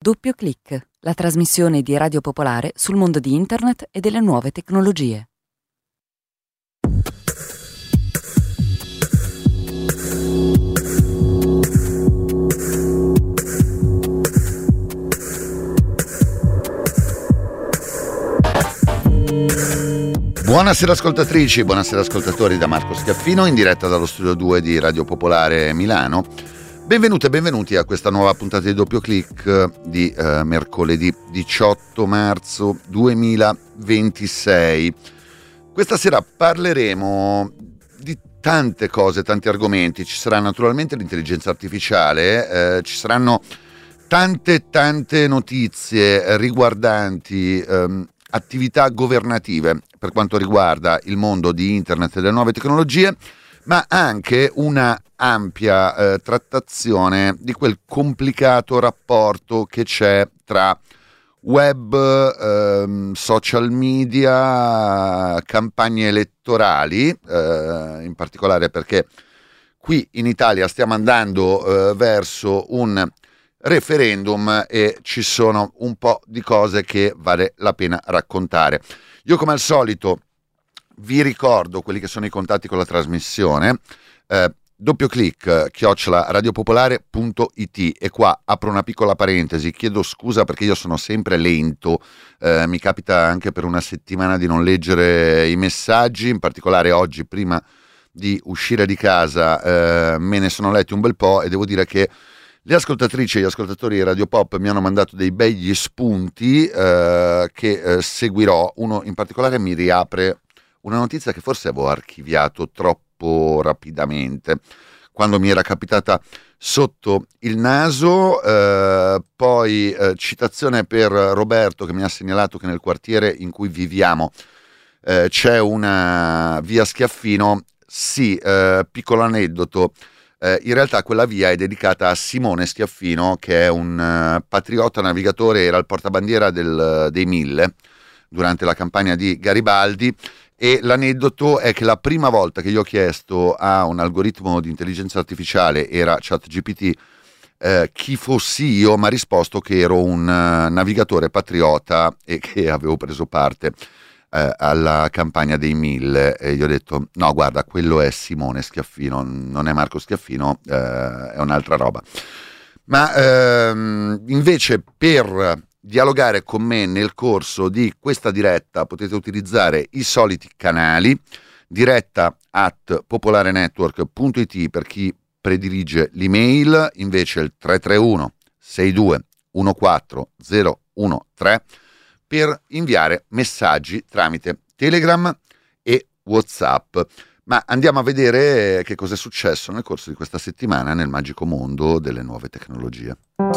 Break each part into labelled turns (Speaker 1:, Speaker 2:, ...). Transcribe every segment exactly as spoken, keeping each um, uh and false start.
Speaker 1: Doppio Clic, la trasmissione di Radio Popolare sul mondo di Internet e delle nuove tecnologie.
Speaker 2: Buonasera ascoltatrici, buonasera ascoltatori da Marco Schiaffino in diretta dallo studio due di Radio Popolare Milano. Benvenute e benvenuti a questa nuova puntata di Doppio Clic di eh, mercoledì diciotto marzo duemilaventisei. Questa sera parleremo di tante cose, tanti argomenti. Ci sarà naturalmente l'intelligenza artificiale, eh, ci saranno tante tante notizie riguardanti ehm, attività governative per quanto riguarda il mondo di internet e delle nuove tecnologie, ma anche una ampia eh, trattazione di quel complicato rapporto che c'è tra web, ehm, social media, campagne elettorali, eh, in particolare perché qui in Italia stiamo andando eh, verso un referendum e ci sono un po' di cose che vale la pena raccontare. Io come al solito vi ricordo quelli che sono i contatti con la trasmissione, eh, doppio clic chiocciola radiopopolare punto it, e qua apro una piccola parentesi, chiedo scusa perché io sono sempre lento, eh, mi capita anche per una settimana di non leggere i messaggi, in particolare oggi prima di uscire di casa eh, me ne sono letti un bel po' e devo dire che le ascoltatrici e gli ascoltatori di Radio Pop mi hanno mandato dei begli spunti eh, che eh, seguirò. Uno in particolare mi riapre una notizia che forse avevo archiviato troppo rapidamente quando mi era capitata sotto il naso. Eh, poi eh, citazione per Roberto che mi ha segnalato che nel quartiere in cui viviamo eh, c'è una via Schiaffino. Sì, eh, piccolo aneddoto. Eh, in realtà quella via è dedicata a Simone Schiaffino, che è un uh, patriota navigatore, era il portabandiera del, dei Mille durante la campagna di Garibaldi, e l'aneddoto è che la prima volta che io ho chiesto a un algoritmo di intelligenza artificiale, era ChatGPT, eh, chi fossi io, mi ha risposto che ero un uh, navigatore patriota e che avevo preso parte Eh, alla campagna dei Mille, e gli ho detto no guarda, quello è Simone Schiaffino, non è Marco Schiaffino, eh, è un'altra roba. Ma ehm, invece per dialogare con me nel corso di questa diretta potete utilizzare i soliti canali, diretta at popolarenetwork punto it per chi predilige l'email, invece il tre tre uno sei due uno quattro zero uno tre per inviare messaggi tramite Telegram e WhatsApp. Ma andiamo a vedere che cosa è successo nel corso di questa settimana nel magico mondo delle nuove tecnologie.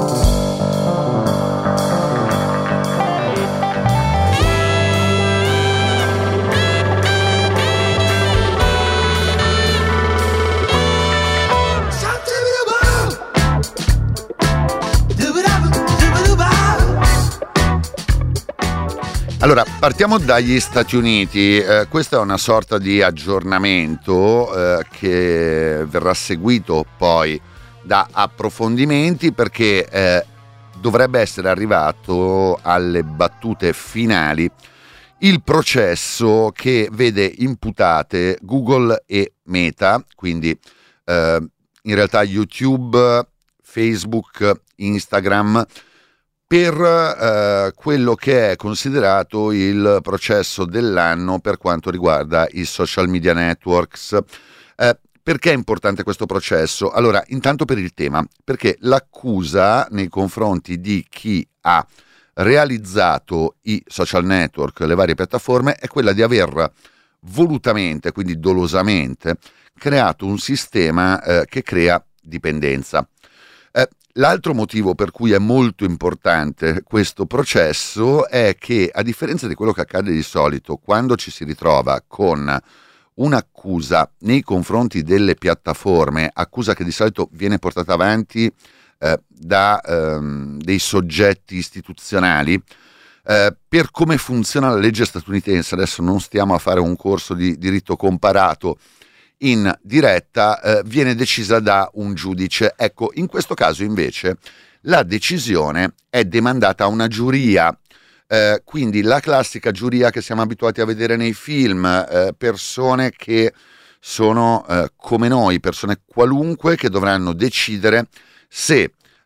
Speaker 2: Allora, partiamo dagli Stati Uniti. Eh, questa è una sorta di aggiornamento eh, che verrà seguito poi da approfondimenti, perché eh, dovrebbe essere arrivato alle battute finali il processo che vede imputate Google e Meta, quindi eh, in realtà YouTube, Facebook, Instagram, per eh, quello che è considerato il processo dell'anno per quanto riguarda i social media networks. Eh, perché è importante questo processo? Allora, intanto per il tema, perché l'accusa nei confronti di chi ha realizzato i social network, le varie piattaforme, è quella di aver volutamente, quindi dolosamente, creato un sistema eh, che crea dipendenza. Eh, L'altro motivo per cui è molto importante questo processo è che, a differenza di quello che accade di solito quando ci si ritrova con un'accusa nei confronti delle piattaforme, accusa che di solito viene portata avanti eh, da ehm, dei soggetti istituzionali, eh, per come funziona la legge statunitense, adesso non stiamo a fare un corso di diritto comparato in diretta, eh, viene decisa da un giudice. Ecco, in questo caso invece la decisione è demandata a una giuria. Eh, quindi la classica giuria che siamo abituati a vedere nei film, eh, persone che sono eh, come noi, persone qualunque che dovranno decidere se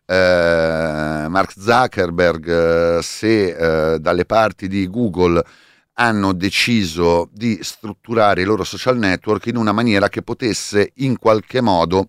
Speaker 2: eh, Mark Zuckerberg, eh, se eh, dalle parti di Google hanno deciso di strutturare i loro social network in una maniera che potesse in qualche modo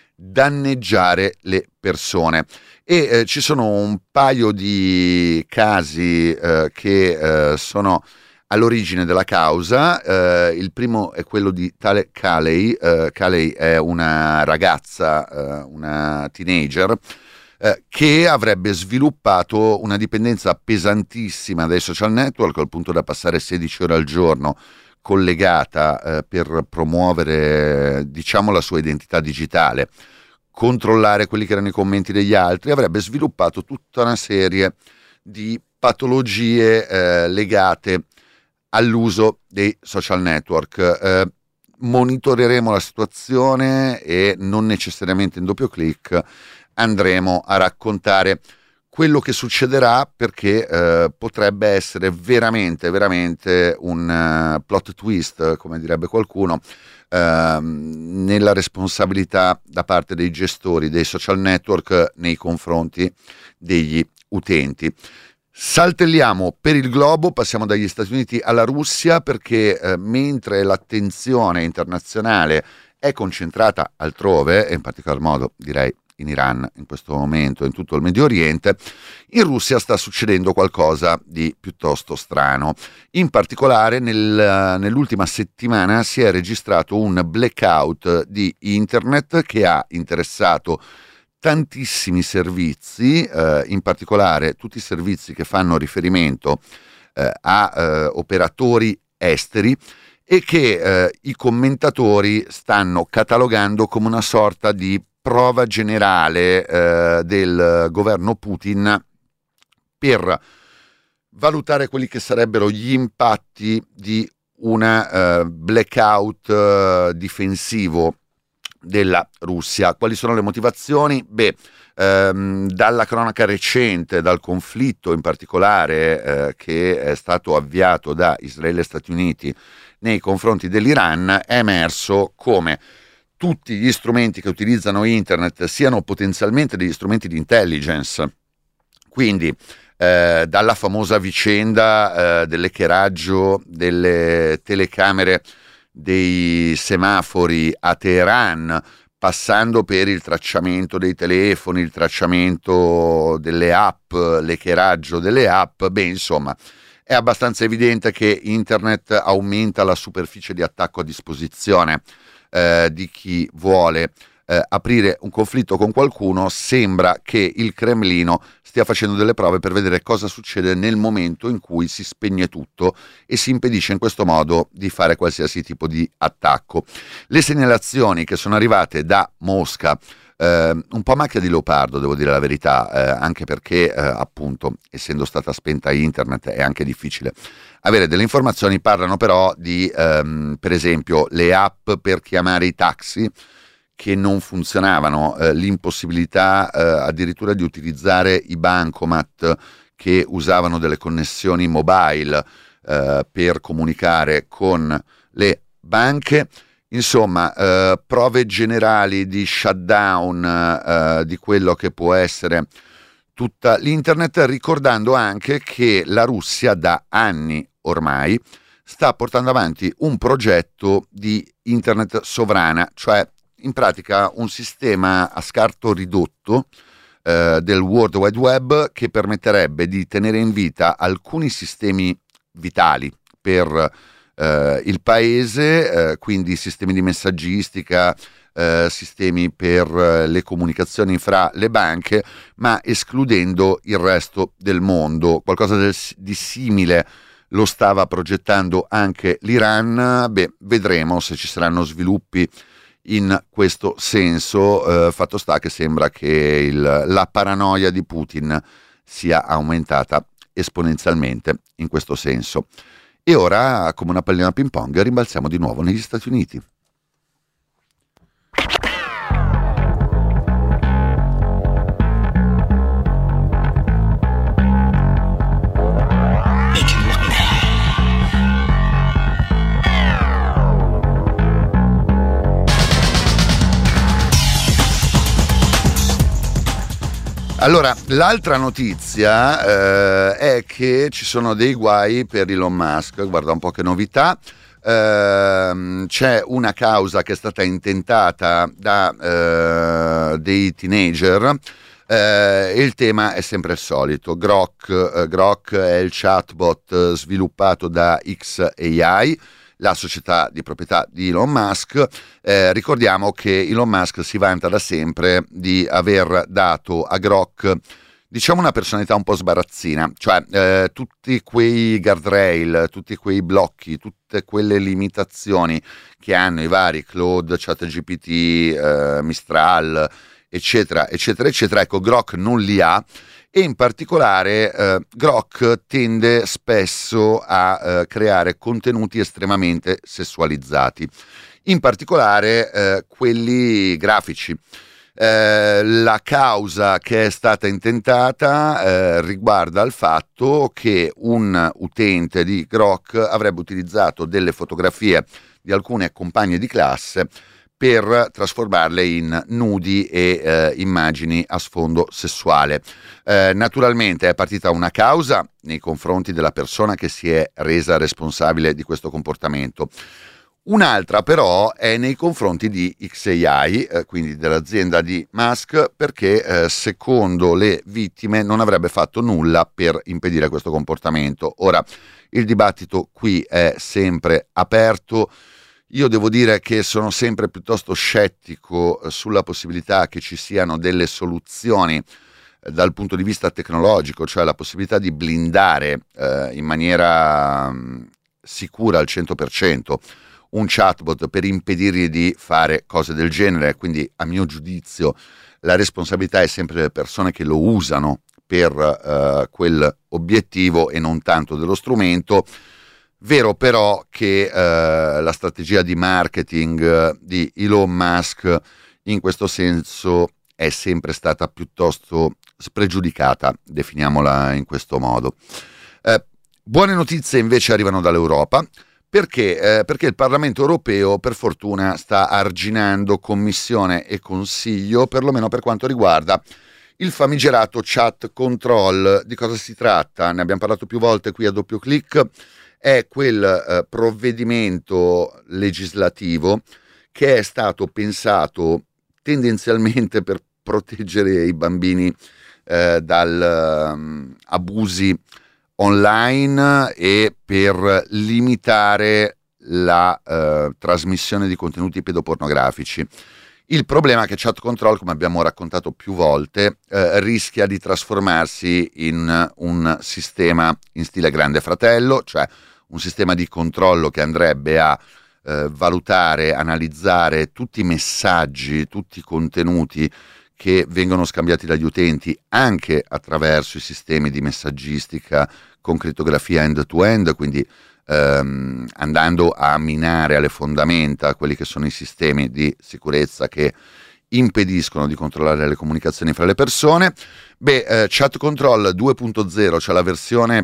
Speaker 2: danneggiare le persone. E eh, ci sono un paio di casi eh, che eh, sono all'origine della causa. Eh, il primo è quello di tale Caley. Eh, Caley è una ragazza, eh, una teenager, eh, che avrebbe sviluppato una dipendenza pesantissima dai social network, al punto da passare sedici ore al giorno collegata eh, per promuovere, diciamo, la sua identità digitale, controllare quelli che erano i commenti degli altri. Avrebbe sviluppato tutta una serie di patologie eh, legate all'uso dei social network. Eh, monitoreremo la situazione e non necessariamente in doppio clic andremo a raccontare quello che succederà, perché eh, potrebbe essere veramente veramente un uh, plot twist, come direbbe qualcuno, uh, nella responsabilità da parte dei gestori dei social network nei confronti degli utenti. Saltelliamo per il globo, passiamo dagli Stati Uniti alla Russia, perché eh, mentre l'attenzione internazionale è concentrata altrove, e in particolar modo direi in Iran in questo momento, in tutto il Medio Oriente, in Russia sta succedendo qualcosa di piuttosto strano. In particolare nel, nell'ultima settimana si è registrato un blackout di internet che ha interessato tantissimi servizi, eh, in particolare tutti i servizi che fanno riferimento eh, a eh, operatori esteri, e che eh, i commentatori stanno catalogando come una sorta di prova generale eh, del governo Putin per valutare quelli che sarebbero gli impatti di una eh, blackout eh, difensivo della Russia. Quali sono le motivazioni? Beh, ehm, dalla cronaca recente, dal conflitto in particolare eh, che è stato avviato da Israele e Stati Uniti nei confronti dell'Iran, è emerso come tutti gli strumenti che utilizzano internet siano potenzialmente degli strumenti di intelligence. Quindi eh, dalla famosa vicenda eh, dell'hackeraggio delle telecamere dei semafori a Teheran, passando per il tracciamento dei telefoni, il tracciamento delle app, l'hackeraggio delle app, beh, insomma, è abbastanza evidente che internet aumenta la superficie di attacco a disposizione eh, di chi vuole eh, aprire un conflitto con qualcuno. Sembra che il Cremlino stia facendo delle prove per vedere cosa succede nel momento in cui si spegne tutto e si impedisce in questo modo di fare qualsiasi tipo di attacco. Le segnalazioni che sono arrivate da Mosca, eh, un po' macchia di leopardo, devo dire la verità, eh, anche perché eh, appunto, essendo stata spenta internet, è anche difficile avere delle informazioni. Parlano però di ehm, per esempio le app per chiamare i taxi che non funzionavano, eh, l'impossibilità eh, addirittura di utilizzare i bancomat che usavano delle connessioni mobile eh, per comunicare con le banche. Insomma, eh, prove generali di shutdown eh, di quello che può essere tutta l'internet, ricordando anche che la Russia da anni ormai sta portando avanti un progetto di internet sovrana, cioè in pratica un sistema a scarto ridotto eh, del World Wide Web, che permetterebbe di tenere in vita alcuni sistemi vitali per eh, il paese, eh, quindi sistemi di messaggistica, eh, sistemi per eh, le comunicazioni fra le banche, ma escludendo il resto del mondo. Qualcosa del, di simile lo stava progettando anche l'Iran. Beh, vedremo se ci saranno sviluppi in questo senso. Eh, fatto sta che sembra che il, la paranoia di Putin sia aumentata esponenzialmente in questo senso. E ora, come una pallina ping pong, rimbalziamo di nuovo negli Stati Uniti. Allora, l'altra notizia eh, è che ci sono dei guai per Elon Musk. Guarda un po' che novità. Uh, c'è una causa che è stata intentata da uh, dei teenager uh, e il tema è sempre il solito. Grok, uh, Grok è il chatbot sviluppato da X A I, la società di proprietà di Elon Musk. Eh, ricordiamo che Elon Musk si vanta da sempre di aver dato a Grok, diciamo, una personalità un po' sbarazzina, cioè eh, tutti quei guardrail, tutti quei blocchi, tutte quelle limitazioni che hanno i vari Claude, ChatGPT, eh, Mistral, eccetera, eccetera, eccetera. Ecco, Grok non li ha, e in particolare eh, Grok tende spesso a eh, creare contenuti estremamente sessualizzati, in particolare eh, quelli grafici. Eh, la causa che è stata intentata eh, riguarda il fatto che un utente di Grok avrebbe utilizzato delle fotografie di alcune compagne di classe per trasformarle in nudi e eh, immagini a sfondo sessuale. Eh, naturalmente è partita una causa nei confronti della persona che si è resa responsabile di questo comportamento. Un'altra però è nei confronti di X A I, eh, quindi dell'azienda di Musk, perché eh, secondo le vittime non avrebbe fatto nulla per impedire questo comportamento. Ora, il dibattito qui è sempre aperto. Io devo dire che sono sempre piuttosto scettico eh, sulla possibilità che ci siano delle soluzioni eh, dal punto di vista tecnologico, cioè la possibilità di blindare eh, in maniera mh, sicura al cento per cento un chatbot per impedirgli di fare cose del genere. Quindi, a mio giudizio, la responsabilità è sempre delle persone che lo usano per uh, quel obiettivo e non tanto dello strumento. Vero però che uh, la strategia di marketing di Elon Musk in questo senso è sempre stata piuttosto spregiudicata, definiamola in questo modo. Uh, buone notizie invece arrivano dall'Europa. Perché? Eh, perché il Parlamento europeo, per fortuna, sta arginando Commissione e Consiglio, perlomeno per quanto riguarda il famigerato chat control. Di cosa si tratta? Ne abbiamo parlato più volte qui a Doppio Clic. È quel eh, provvedimento legislativo che è stato pensato tendenzialmente per proteggere i bambini eh, dal um, abusi online e per limitare la eh, trasmissione di contenuti pedopornografici. Il problema è che Chat Control, come abbiamo raccontato più volte, eh, rischia di trasformarsi in un sistema in stile Grande Fratello, cioè un sistema di controllo che andrebbe a eh, valutare, analizzare tutti i messaggi, tutti i contenuti che vengono scambiati dagli utenti anche attraverso i sistemi di messaggistica con crittografia end-to-end, quindi ehm, andando a minare alle fondamenta quelli che sono i sistemi di sicurezza che impediscono di controllare le comunicazioni fra le persone. Beh, eh, Chat Control due punto zero, cioè la versione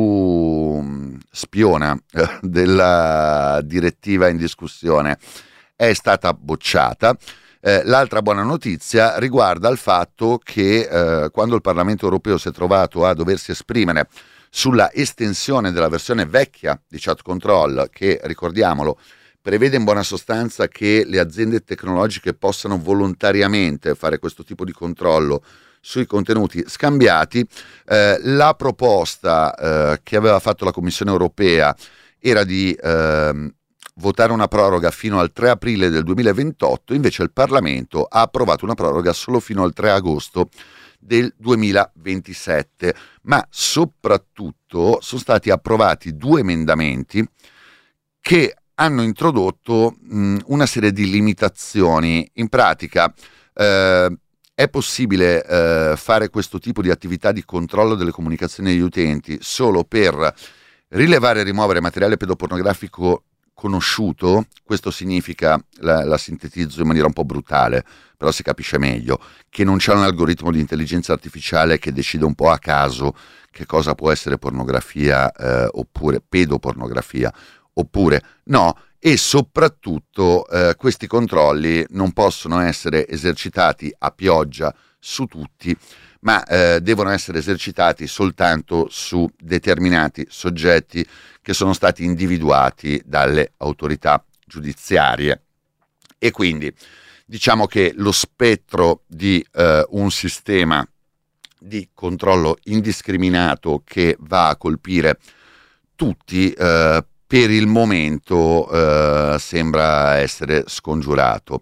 Speaker 2: più spiona eh, della direttiva in discussione, è stata bocciata. Eh, l'altra buona notizia riguarda il fatto che eh, quando il Parlamento europeo si è trovato a doversi esprimere sulla estensione della versione vecchia di Chat Control, che, ricordiamolo, prevede in buona sostanza che le aziende tecnologiche possano volontariamente fare questo tipo di controllo sui contenuti scambiati, eh, la proposta eh, che aveva fatto la Commissione europea era di eh, votare una proroga fino al tre aprile del duemilaventotto, invece il Parlamento ha approvato una proroga solo fino al tre agosto del duemilaventisette, ma soprattutto sono stati approvati due emendamenti che hanno introdotto mh, una serie di limitazioni. In pratica eh, è possibile eh, fare questo tipo di attività di controllo delle comunicazioni degli utenti solo per rilevare e rimuovere materiale pedopornografico conosciuto. Questo significa, la, la sintetizzo in maniera un po' brutale, però si capisce meglio, che non c'è un algoritmo di intelligenza artificiale che decide un po' a caso che cosa può essere pornografia eh, oppure pedopornografia, oppure no, e soprattutto eh, questi controlli non possono essere esercitati a pioggia su tutti, ma eh, devono essere esercitati soltanto su determinati soggetti che sono stati individuati dalle autorità giudiziarie. E quindi diciamo che lo spettro di eh, un sistema di controllo indiscriminato che va a colpire tutti eh, per il momento eh, sembra essere scongiurato.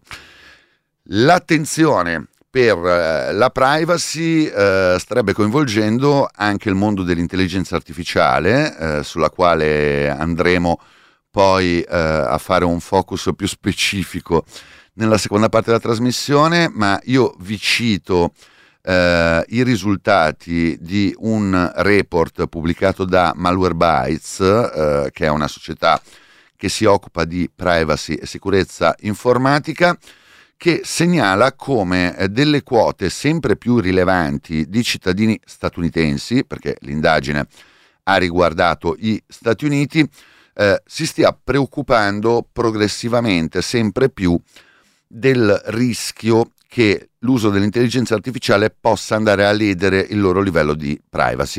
Speaker 2: L'attenzione per eh, la privacy eh, starebbe coinvolgendo anche il mondo dell'intelligenza artificiale, eh, sulla quale andremo poi eh, a fare un focus più specifico nella seconda parte della trasmissione, ma io vi cito eh, i risultati di un report pubblicato da Malwarebytes, eh, che è una società che si occupa di privacy e sicurezza informatica, che segnala come eh, delle quote sempre più rilevanti di cittadini statunitensi, perché l'indagine ha riguardato gli Stati Uniti, eh, si stia preoccupando progressivamente sempre più del rischio che l'uso dell'intelligenza artificiale possa andare a ledere il loro livello di privacy.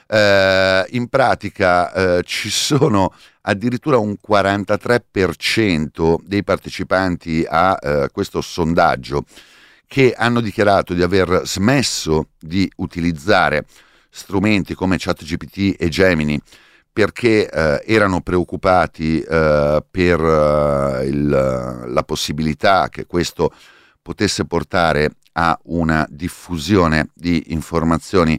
Speaker 2: Eh, in pratica eh, ci sono addirittura un quarantatré per cento dei partecipanti a eh, questo sondaggio che hanno dichiarato di aver smesso di utilizzare strumenti come ChatGPT e Gemini perché eh, erano preoccupati eh, per eh, il, la possibilità che questo potesse portare a una diffusione di informazioni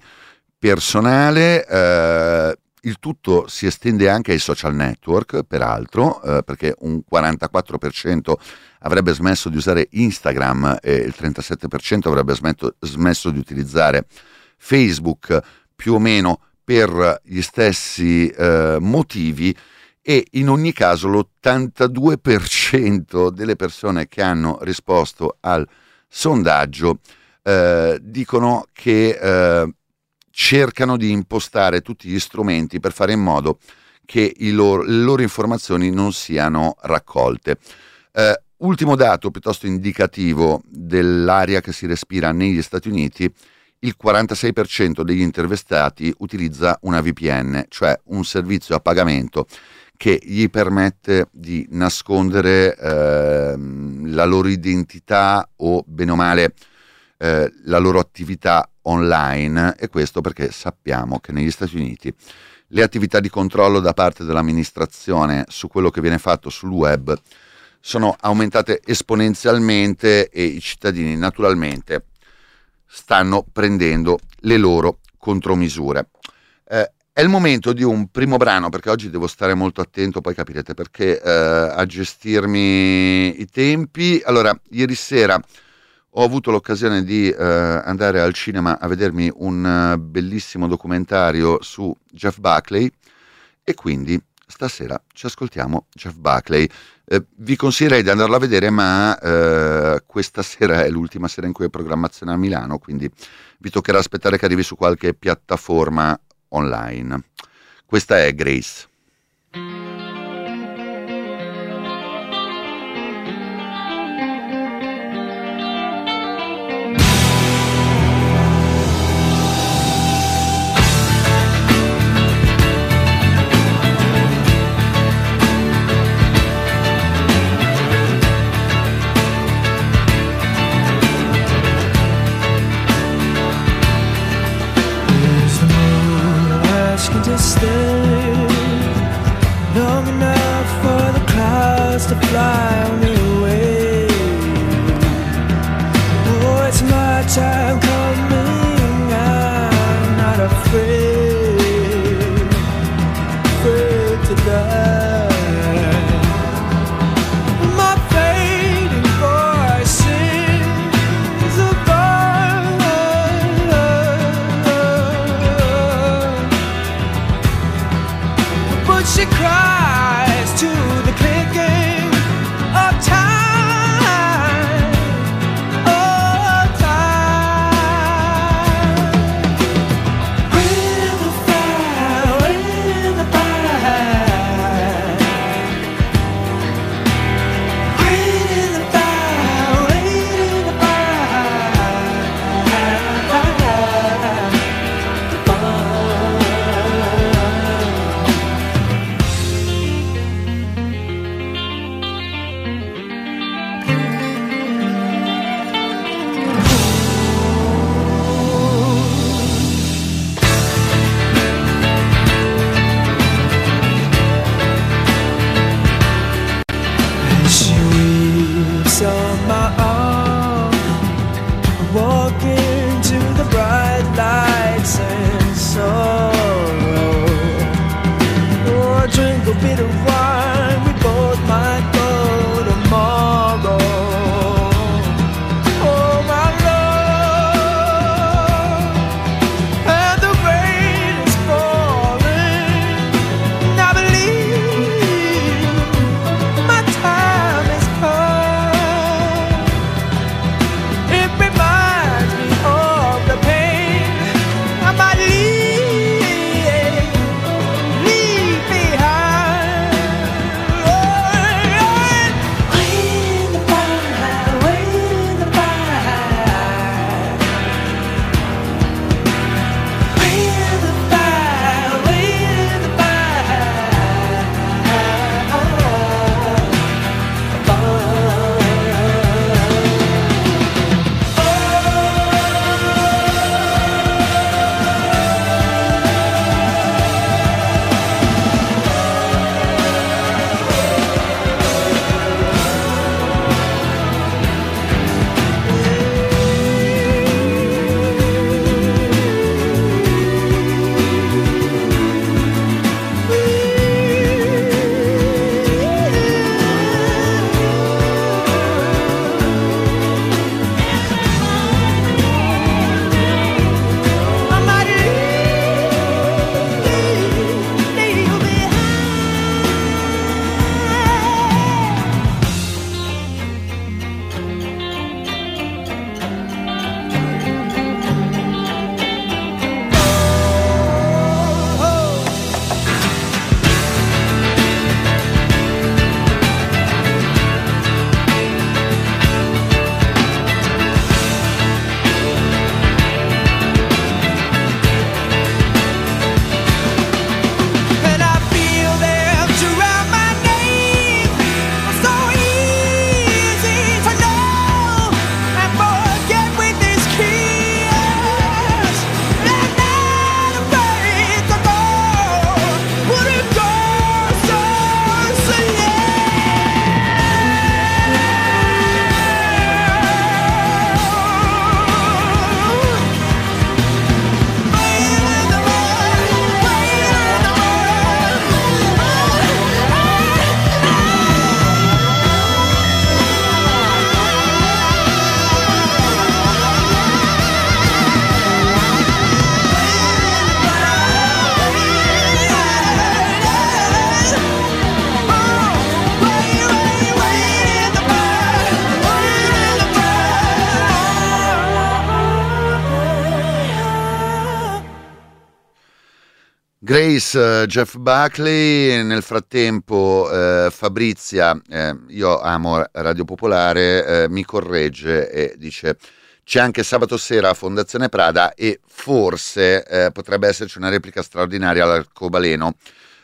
Speaker 2: personale. Eh, il tutto si estende anche ai social network, peraltro, eh, perché un quarantaquattro per cento avrebbe smesso di usare Instagram e il trentasette per cento avrebbe smetto, smesso di utilizzare Facebook, più o meno per gli stessi eh, motivi, e in ogni caso l'ottantadue per cento delle persone che hanno risposto al sondaggio eh, dicono che eh, cercano di impostare tutti gli strumenti per fare in modo che i loro, le loro informazioni non siano raccolte. Eh, ultimo dato piuttosto indicativo dell'aria che si respira negli Stati Uniti: il quarantasei per cento degli intervistati utilizza una V P N, cioè un servizio a pagamento che gli permette di nascondere eh, la loro identità o, bene o male, eh, la loro attività online. E questo perché sappiamo che negli Stati Uniti le attività di controllo da parte dell'amministrazione su quello che viene fatto sul web sono aumentate esponenzialmente e i cittadini naturalmente stanno prendendo le loro contromisure. Eh, è il momento di un primo brano, perché oggi devo stare molto attento, poi capirete perché, eh, a gestirmi i tempi. Allora, ieri sera ho avuto l'occasione di eh, andare al cinema a vedermi un uh, bellissimo documentario su Jeff Buckley, e quindi stasera ci ascoltiamo Jeff Buckley. Eh, vi consiglierei di andarlo a vedere, ma eh, questa sera è l'ultima sera in cui è programmazione a Milano, quindi vi toccherà aspettare che arrivi su qualche piattaforma online. Questa è Grace.
Speaker 3: To stay long enough for the clouds to fly me away. Oh, it's my time coming, I'm not afraid, afraid to die. My fading voice sings above, but she cries to the clicking of time, of time. Waiting the fire, waiting the fire, waiting the fire, waiting the fire. bit of wine, we both might go tomorrow. Oh my love, and the rain is falling, and I believe my time has come. It reminds me of the pain I might leave, leave behind. Oh, way in the fire, way in the fire, way in the fire, way in the I might leave, leave behind. And I feel them surround my name. So easy to know and forget with this kiss. And not afraid to go. Would it go so
Speaker 2: Grace, uh, Jeff Buckley. Nel frattempo uh, Fabrizia, eh, io amo Radio Popolare, eh, mi corregge e dice c'è anche sabato sera a Fondazione Prada e forse eh, potrebbe esserci una replica straordinaria all'Arcobaleno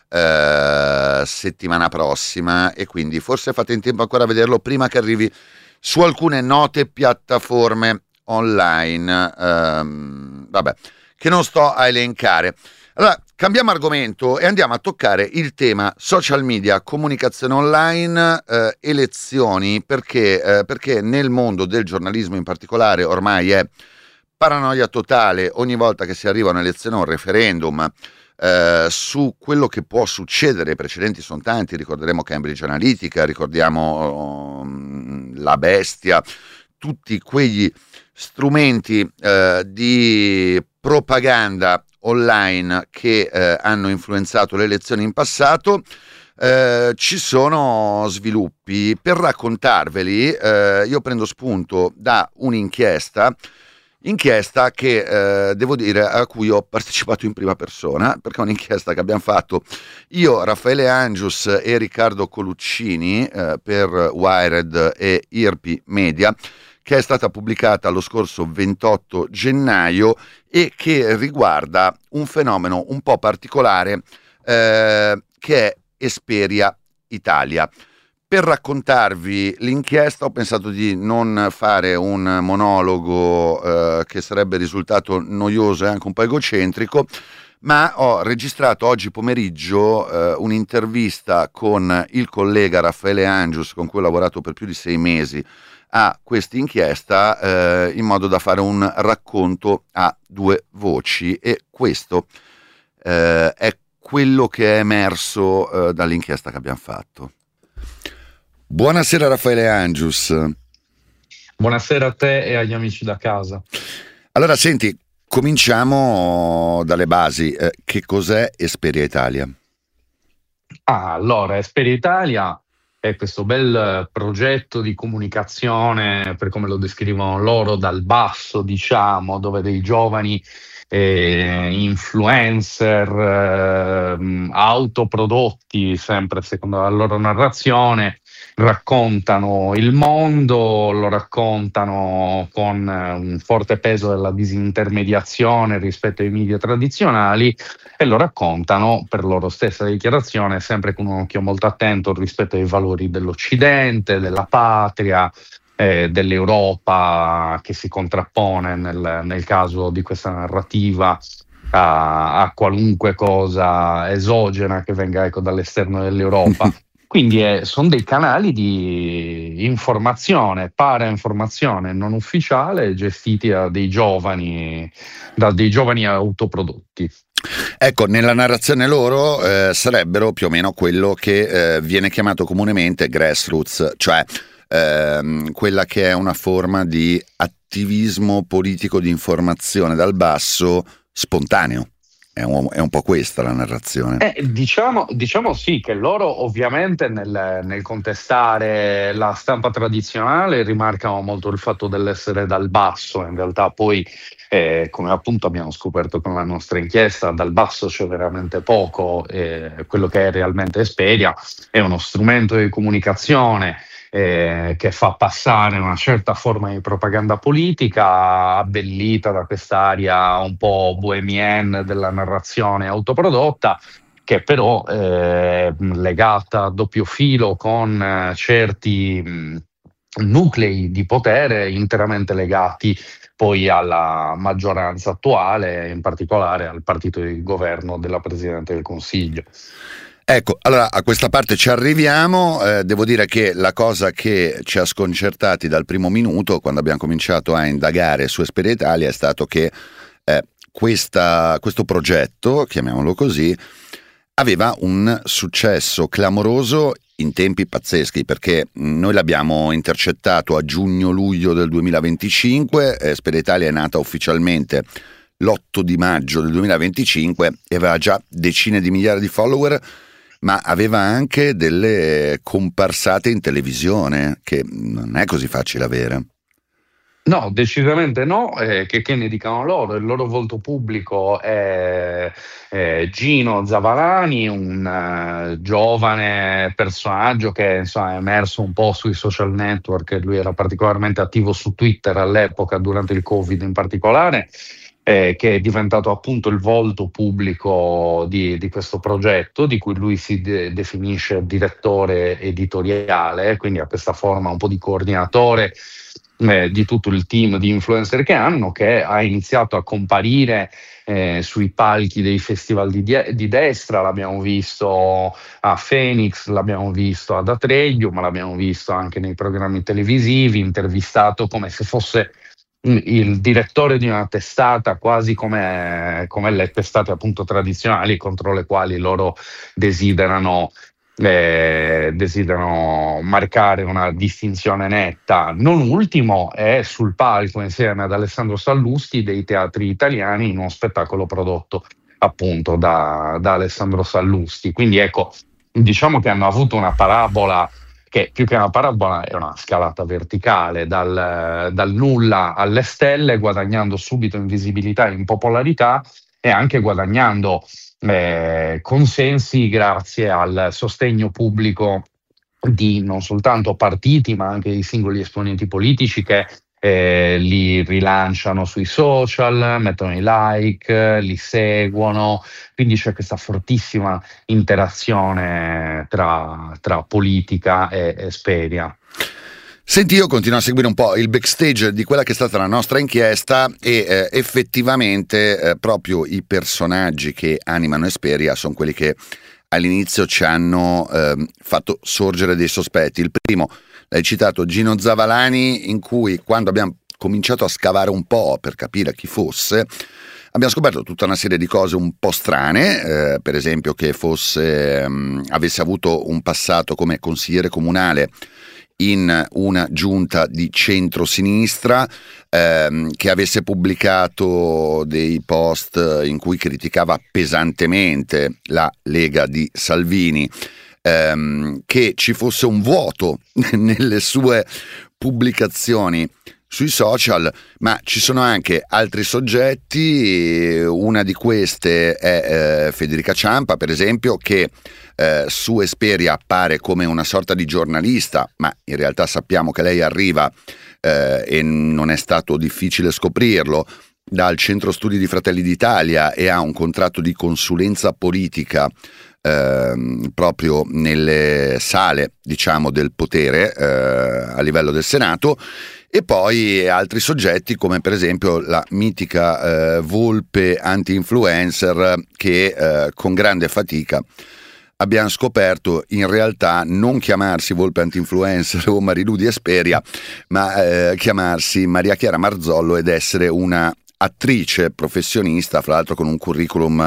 Speaker 2: eh, settimana prossima, e quindi forse fate in tempo ancora a vederlo prima che arrivi su alcune note piattaforme online, ehm, vabbè, che non sto a elencare. Allora, cambiamo argomento e andiamo a toccare il tema social media, comunicazione online, eh, elezioni, perché, eh, perché nel mondo del giornalismo in particolare ormai è paranoia totale ogni volta che si arriva a un'elezione o un referendum eh, su quello che può succedere. I precedenti sono tanti, ricorderemo Cambridge Analytica, ricordiamo um, La Bestia, tutti quegli strumenti eh, di propaganda online che eh, hanno influenzato le elezioni in passato. Eh, ci sono sviluppi per raccontarveli. Eh, io prendo spunto da un'inchiesta inchiesta che eh, devo dire a cui ho partecipato in prima persona, perché è un'inchiesta che abbiamo fatto io, Raffaele Angius e Riccardo Coluccini eh, per Wired e I R P I Media, che è stata pubblicata lo scorso ventotto gennaio e che riguarda un fenomeno un po' particolare eh, che è Esperia Italia. Per raccontarvi l'inchiesta ho pensato di non fare un monologo eh, che sarebbe risultato noioso e anche un po' egocentrico, ma ho registrato oggi pomeriggio eh, un'intervista con il collega Raffaele Angius, con cui ho lavorato per più di sei mesi a questa inchiesta, eh, in modo da fare un racconto a due voci, e questo eh, è quello che è emerso eh, dall'inchiesta che abbiamo fatto. Buonasera Raffaele Angius.
Speaker 4: Buonasera a te e agli amici da casa.
Speaker 2: Allora senti, cominciamo dalle basi. Eh, che cos'è Esperia Italia?
Speaker 4: Ah, allora, Esperia Italia è questo bel progetto di comunicazione, per come lo descrivono loro, dal basso, diciamo, dove dei giovani eh, influencer, eh, autoprodotti, sempre secondo la loro narrazione, raccontano il mondo, lo raccontano con un forte peso della disintermediazione rispetto ai media tradizionali e lo raccontano per loro stessa dichiarazione sempre con un occhio molto attento rispetto ai valori dell'Occidente, della patria, eh, dell'Europa, che si contrappone nel, nel caso di questa narrativa a, a qualunque cosa esogena che venga, ecco, dall'esterno dell'Europa. Quindi eh, sono dei canali di informazione, para-informazione non ufficiale, gestiti da dei giovani, da dei giovani autoprodotti.
Speaker 2: Ecco, nella narrazione loro eh, sarebbero più o meno quello che eh, viene chiamato comunemente grassroots, cioè ehm, quella che è una forma di attivismo politico di informazione dal basso spontaneo. È un, è un po' questa la narrazione.
Speaker 4: Eh, diciamo, diciamo sì, che loro ovviamente nel, nel contestare la stampa tradizionale rimarcano molto il fatto dell'essere dal basso. In realtà poi, eh, come appunto abbiamo scoperto con la nostra inchiesta, dal basso c'è veramente poco. Eh, quello che è realmente Esperia è uno strumento di comunicazione Eh, che fa passare una certa forma di propaganda politica abbellita da quest'aria un po' bohemienne della narrazione autoprodotta, che però è legata a doppio filo con eh, certi mh, nuclei di potere interamente legati poi alla maggioranza attuale, in particolare al partito di governo della Presidente del Consiglio.
Speaker 2: Ecco, allora a questa parte ci arriviamo. Eh, devo dire che la cosa che ci ha sconcertati dal primo minuto, quando abbiamo cominciato a indagare su Esperia Italia, è stato che eh, questa, questo progetto, chiamiamolo così, aveva un successo clamoroso in tempi pazzeschi, perché noi l'abbiamo intercettato a giugno-luglio del duemilaventicinque, Esperia Italia è nata ufficialmente l'otto di maggio del duemilaventicinque e aveva già decine di migliaia di follower, ma aveva anche delle comparsate in televisione, che non è così facile avere.
Speaker 4: No, decisamente no, eh, che, che ne dicano loro. Il loro volto pubblico è, è Gino Zavalani, un uh, giovane personaggio che insomma, è emerso un po' sui social network. Lui era particolarmente attivo su Twitter all'epoca, durante il Covid in particolare, Eh, che è diventato appunto il volto pubblico di, di questo progetto, di cui lui si de- definisce direttore editoriale, quindi ha questa forma un po' di coordinatore eh, di tutto il team di influencer che hanno, che ha iniziato a comparire eh, sui palchi dei festival di, die- di destra. L'abbiamo visto a Phoenix, l'abbiamo visto ad Atreio, ma l'abbiamo visto anche nei programmi televisivi, intervistato come se fosse il direttore di una testata, quasi come, come le testate appunto tradizionali contro le quali loro desiderano, eh, desiderano marcare una distinzione netta. Non ultimo è sul palco insieme ad Alessandro Sallusti dei Teatri Italiani in uno spettacolo prodotto appunto da, da Alessandro Sallusti. Quindi ecco, diciamo che hanno avuto una parabola che più che una parabola è una scalata verticale dal, dal nulla alle stelle, guadagnando subito in visibilità e in popolarità e anche guadagnando eh, consensi grazie al sostegno pubblico di non soltanto partiti ma anche di singoli esponenti politici che eh, li rilanciano sui social, mettono i like, li seguono, quindi c'è questa fortissima interazione tra, tra politica e Esperia.
Speaker 2: Senti, io continuo a seguire un po' il backstage di quella che è stata la nostra inchiesta e eh, effettivamente eh, proprio i personaggi che animano Esperia sono quelli che all'inizio ci hanno eh, fatto sorgere dei sospetti. Il primo, l'hai citato, Gino Zavalani, in cui quando abbiamo cominciato a scavare un po' per capire chi fosse, abbiamo scoperto tutta una serie di cose un po' strane, eh, per esempio che fosse mh, avesse avuto un passato come consigliere comunale in una giunta di centrosinistra, ehm, che avesse pubblicato dei post in cui criticava pesantemente la Lega di Salvini, ehm, che ci fosse un vuoto nelle sue pubblicazioni sui social, ma ci sono anche altri soggetti. Una di queste è eh, Federica Ciampa, per esempio, che eh, su Esperia appare come una sorta di giornalista, ma in realtà sappiamo che lei arriva, eh, e non è stato difficile scoprirlo, dal centro studi di Fratelli d'Italia e ha un contratto di consulenza politica eh, proprio nelle sale, diciamo, del potere eh, a livello del Senato. E poi altri soggetti come per esempio la mitica eh, Volpe anti-influencer, che eh, con grande fatica abbiamo scoperto in realtà non chiamarsi Volpe anti-influencer o Marilu di Esperia, ma eh, chiamarsi Maria Chiara Marzollo ed essere una attrice professionista, fra l'altro con un curriculum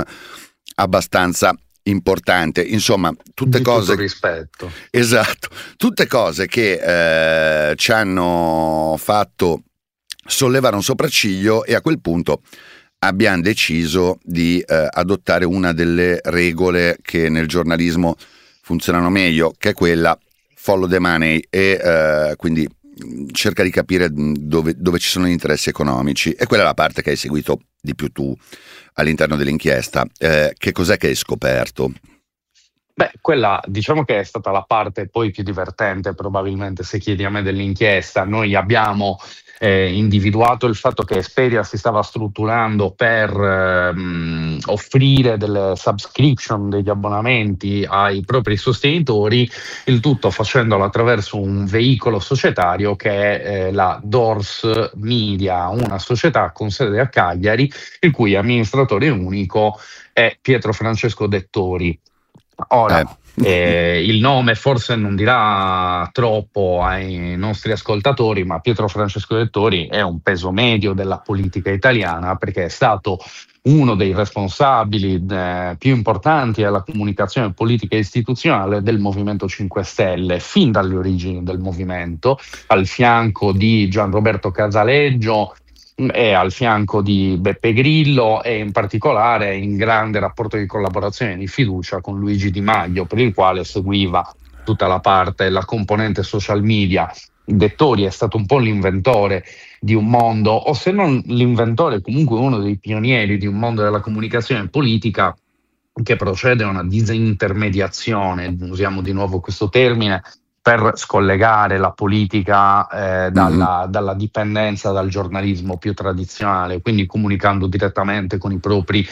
Speaker 2: abbastanza importante. Insomma, tutte
Speaker 4: di
Speaker 2: cose,
Speaker 4: tutto rispetto,
Speaker 2: esatto, tutte cose che eh, ci hanno fatto sollevare un sopracciglio, e a quel punto abbiamo deciso di eh, adottare una delle regole che nel giornalismo funzionano meglio, che è quella follow the money, e eh, quindi cerca di capire dove, dove ci sono gli interessi economici, e quella è la parte che hai seguito di più tu all'interno dell'inchiesta. Eh, che cos'è che hai scoperto?
Speaker 4: Beh, quella diciamo che è stata la parte poi più divertente, probabilmente, se chiedi a me, dell'inchiesta. Noi abbiamo eh, individuato il fatto che Esperia si stava strutturando per ehm, offrire delle subscription, degli abbonamenti ai propri sostenitori, il tutto facendolo attraverso un veicolo societario che è eh, la Dors Media, una società con sede a Cagliari, il cui amministratore unico è Pietro Francesco Dettori. Ora,
Speaker 2: Eh.
Speaker 4: eh, il nome forse non dirà troppo ai nostri ascoltatori, ma Pietro Francesco Dettori è un peso medio della politica italiana, perché è stato uno dei responsabili eh, più importanti alla comunicazione politica e istituzionale del Movimento cinque Stelle, fin dalle origini del movimento, al fianco di Gianroberto Casaleggio e al fianco di Beppe Grillo, e in particolare in grande rapporto di collaborazione e di fiducia con Luigi Di Maio, per il quale seguiva tutta la parte, la componente social media. Dettori è stato un po' l'inventore di un mondo, o se non l'inventore, comunque uno dei pionieri di un mondo della comunicazione politica che procede a una disintermediazione, usiamo di nuovo questo termine, per scollegare la politica eh, dalla, mm-hmm. dalla dipendenza dal giornalismo più tradizionale, quindi comunicando direttamente con i propri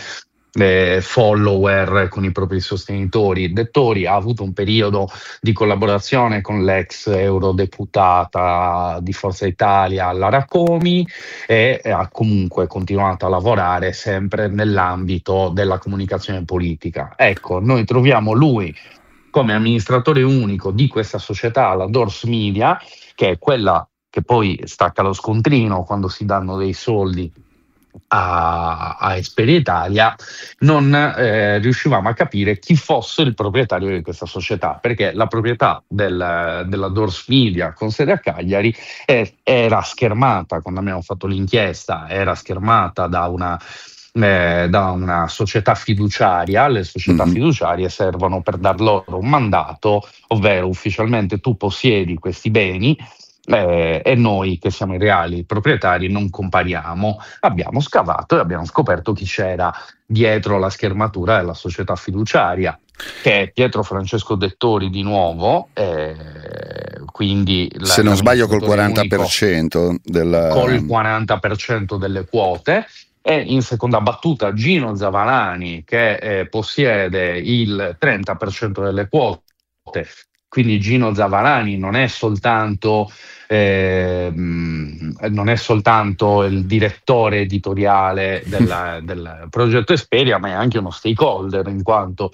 Speaker 4: eh, follower, con i propri sostenitori. Dettori ha avuto un periodo di collaborazione con l'ex eurodeputata di Forza Italia Lara Comi, e ha comunque continuato a lavorare sempre nell'ambito della comunicazione politica. Ecco, noi troviamo lui come amministratore unico di questa società, la Dors Media, che è quella che poi stacca lo scontrino quando si danno dei soldi a, a Esperia Italia. Non eh, riuscivamo a capire chi fosse il proprietario di questa società, perché la proprietà del, della Dors Media con sede a Cagliari è, era schermata, quando abbiamo fatto l'inchiesta, era schermata da una Eh, da una società fiduciaria. Le società mm-hmm. fiduciarie servono per dar loro un mandato, ovvero ufficialmente tu possiedi questi beni eh, e noi, che siamo i reali proprietari, non compariamo. Abbiamo scavato e abbiamo scoperto chi c'era dietro la schermatura della società fiduciaria, che è Pietro Francesco Dettori di nuovo, eh, quindi
Speaker 2: se non sbaglio col quaranta per cento della...
Speaker 4: col quaranta per cento delle quote. E in seconda battuta Gino Zavarani, che eh, possiede il trenta per cento delle quote. Quindi Gino Zavarani non è soltanto eh, non è soltanto il direttore editoriale della, del progetto Esperia, ma è anche uno stakeholder, in quanto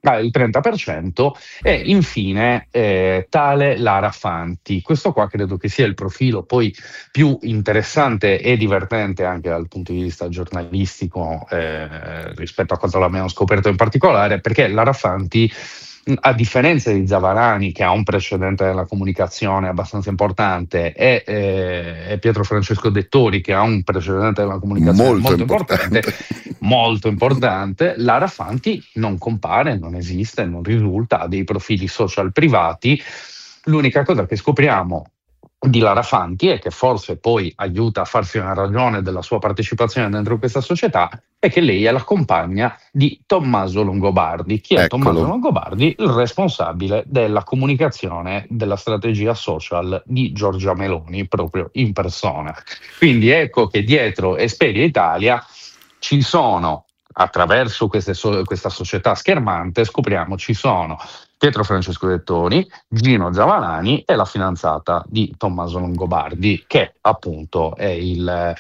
Speaker 4: ah, il trenta per cento, e infine eh, tale Lara Fanti. Questo qua credo che sia il profilo poi più interessante e divertente anche dal punto di vista giornalistico eh, rispetto a cosa l'abbiamo scoperto in particolare, perché Lara Fanti, a differenza di Zavarani, che ha un precedente nella comunicazione abbastanza importante, e, eh, e Pietro Francesco Dettori, che ha un precedente nella comunicazione
Speaker 2: Molto
Speaker 4: molto,
Speaker 2: importante.
Speaker 4: importante, molto importante, Lara Fanti non compare, non esiste, non risulta, ha dei profili social privati. L'unica cosa che scopriamo di Lara Fanti e che forse poi aiuta a farsi una ragione della sua partecipazione dentro questa società è che lei è la compagna di Tommaso Longobardi. Chi è
Speaker 2: Eccolo.
Speaker 4: Tommaso Longobardi? Il responsabile della comunicazione, della strategia social di Giorgia Meloni, proprio in persona. Quindi ecco che dietro Esperia Italia ci sono, attraverso queste so- questa società schermante, scopriamo ci sono Pietro Francesco Dettori, Gino Zavarani e la fidanzata di Tommaso Longobardi, che appunto è il,